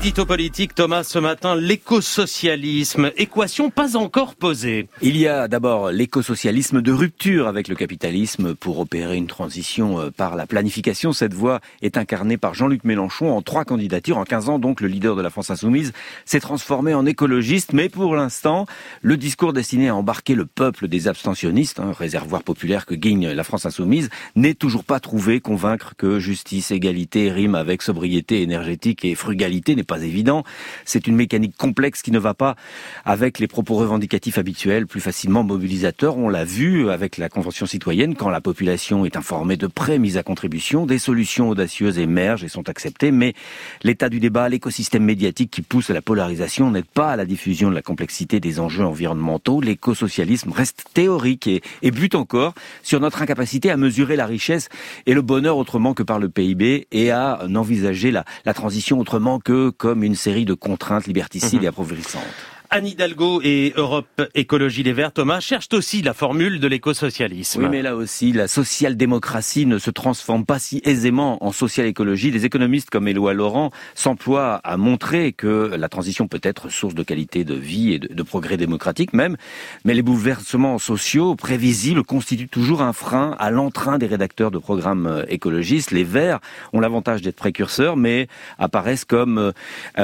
L'édito politique, Thomas, ce matin, l'écosocialisme, équation pas encore posée. Il y a d'abord l'écosocialisme de rupture avec le capitalisme pour opérer une transition par la planification. Cette voie est incarnée par Jean-Luc Mélenchon en 3 candidatures. En 15 ans, donc, le leader de la France insoumise s'est transformé en écologiste. Mais pour l'instant, le discours destiné à embarquer le peuple des abstentionnistes, réservoir populaire que gagne la France insoumise, n'est toujours pas trouvé. Convaincre que justice, égalité rime avec sobriété énergétique et frugalité n'est pas évident. C'est une mécanique complexe qui ne va pas avec les propos revendicatifs habituels, plus facilement mobilisateurs. On l'a vu avec la Convention citoyenne, quand la population est informée de près, mise à contribution, des solutions audacieuses émergent et sont acceptées, mais l'état du débat, l'écosystème médiatique qui pousse à la polarisation n'aide pas à la diffusion de la complexité des enjeux environnementaux. L'écosocialisme reste théorique et bute encore sur notre incapacité à mesurer la richesse et le bonheur autrement que par le PIB et à n'envisager la transition autrement que comme une série de contraintes liberticides et appauvrissantes. Anne Hidalgo et Europe Écologie Les Verts, Thomas, cherchent aussi la formule de l'écosocialisme. Oui, mais là aussi, la social-démocratie ne se transforme pas si aisément en social-écologie. Des économistes comme Éloi Laurent s'emploient à montrer que la transition peut être source de qualité de vie et de progrès démocratique même, mais les bouleversements sociaux prévisibles constituent toujours un frein à l'entrain des rédacteurs de programmes écologistes. Les Verts ont l'avantage d'être précurseurs, mais apparaissent comme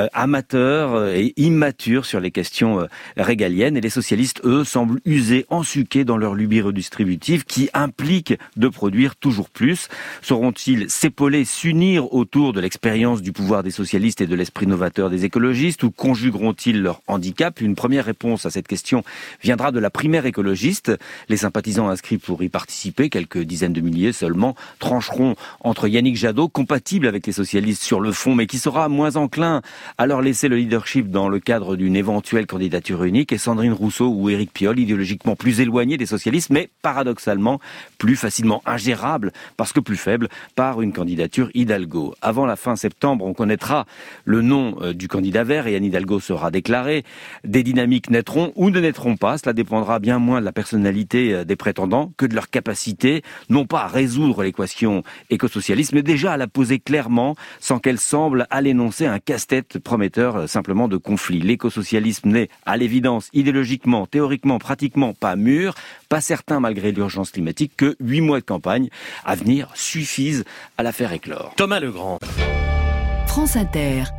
amateurs et immatures sur les questions régalienne, et les socialistes, eux, semblent usés, ensuqués dans leur lubie redistributive qui implique de produire toujours plus. Sauront-ils s'épauler, s'unir autour de l'expérience du pouvoir des socialistes et de l'esprit novateur des écologistes, ou conjugueront-ils leur handicap? Une première réponse à cette question viendra de la primaire écologiste. Les sympathisants inscrits pour y participer, quelques dizaines de milliers seulement, trancheront entre Yannick Jadot, compatible avec les socialistes sur le fond, mais qui sera moins enclin à leur laisser le leadership dans le cadre d'une éventuelle candidature unique, et Sandrine Rousseau ou Éric Piolle, idéologiquement plus éloignés des socialistes, mais paradoxalement plus facilement ingérables, parce que plus faibles, par une candidature Hidalgo. Avant la fin septembre, on connaîtra le nom du candidat vert et Anne Hidalgo sera déclarée. Des dynamiques naîtront ou ne naîtront pas, cela dépendra bien moins de la personnalité des prétendants que de leur capacité, non pas à résoudre l'équation écosocialiste, mais déjà à la poser clairement, sans qu'elle semble à l'énoncer un casse-tête prometteur simplement de conflit. L'écosocialisme n'est à l'évidence idéologiquement, théoriquement, pratiquement pas mûr, pas certain malgré l'urgence climatique que 8 mois de campagne à venir suffisent à la faire éclore. Thomas Legrand. France Inter.